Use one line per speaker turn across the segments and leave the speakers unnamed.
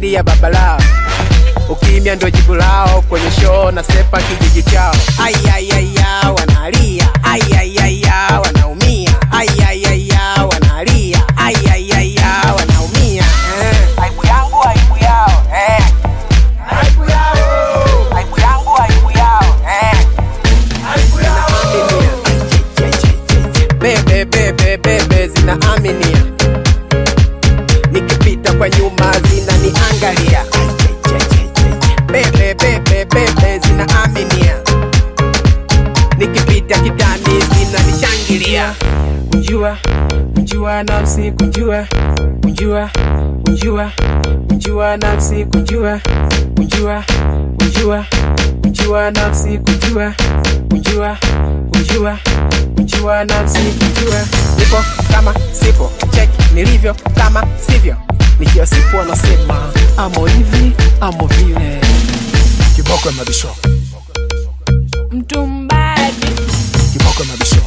wanalia baba lao, ukimya ndo jibu lao, kwenye show na sepa kijiji chao. Ai ai ai ya wanalia, ai ai ai ya wanaumia, ai ai ai ya wanalia, ai ai ai ya wanaumia. Aibu yangu aibu yao, aibu yao, aibu yangu aibu yao, aibu yao. Bebe bebe bebe zinaaminia, nikipita kwa nyuma zinaniangalia. Bebe bebe bebe zinaaminia, nikipita kitani zinanishangilia. Kunjua kunjua nafsi kunjua, kunjua kunjua kunjua nafsi kunjua, kunjua kunjua kunjua nafsi kunjua, kunjua kunjua kunjua nafsi kunjua. Nipo kama sipo, check nilivyo kama sivyo, nikiwa sipo wanasema amo hivi amo vile.
Kiboko mabisho
Mtumbadi
Kiboko mabisho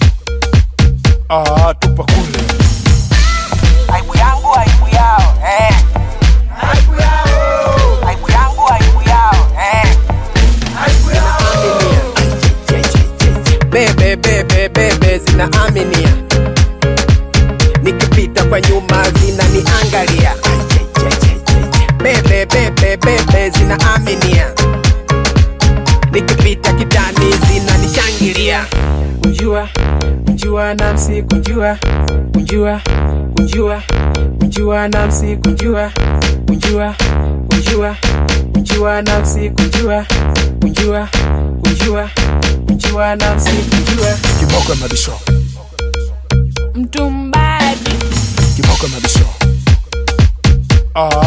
tupa kule.
Aibu yangu aibu yao, aibu yao, aibu yangu aibu yao, aibu yao. Bebe bebe bebe zinaaminia, nikipita kwa nyuma zinaniangalia. Bebe bebe bebe zinaaminia, nikipita kitani zinanishangilia. Kunjua kunjua nafsi kunjua, kunjua kunjua kunjua nafsi kunjua, kunjua kunjua kunjua nafsi kunjua, kunjua kunjua kunjua nafsi kunjua.
Kiboko mabisho
Mtumbadi
Kiboko mabisho